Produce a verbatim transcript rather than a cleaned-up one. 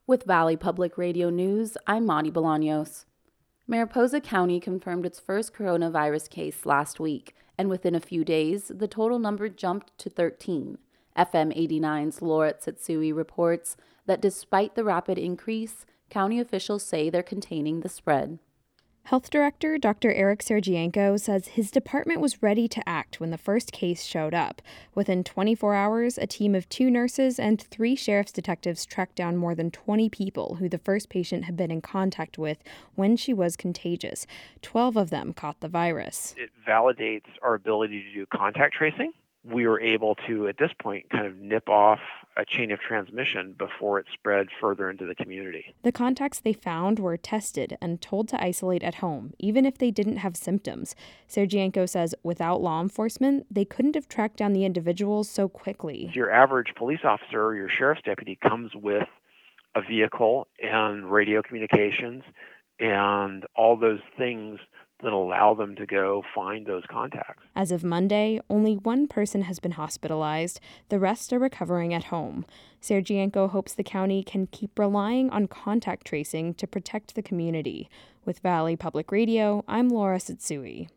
With Valley Public Radio News, I'm Monty Bolaños. Mariposa County confirmed its first coronavirus case last week, and within a few days, the total number jumped to thirteen. F M eighty-nine's Laura Tsutsui reports that despite the rapid increase, county officials say they're containing the spread. Health Director Doctor Eric Sergienko says his department was ready to act when the first case showed up. Within twenty-four hours, a team of two nurses and three sheriff's detectives tracked down more than twenty people who the first patient had been in contact with when she was contagious. Twelve of them caught the virus. It validates our ability to do contact tracing. We were able to, at this point, kind of nip off a chain of transmission before it spread further into the community. The contacts they found were tested and told to isolate at home, even if they didn't have symptoms. Sergienko says without law enforcement, they couldn't have tracked down the individuals so quickly. Your average police officer or your sheriff's deputy comes with a vehicle and radio communications and all those things that allow them to go find those contacts. As of Monday, only one person has been hospitalized. The rest are recovering at home. Sergienko hopes the county can keep relying on contact tracing to protect the community. With Valley Public Radio, I'm Laura Tsutsui.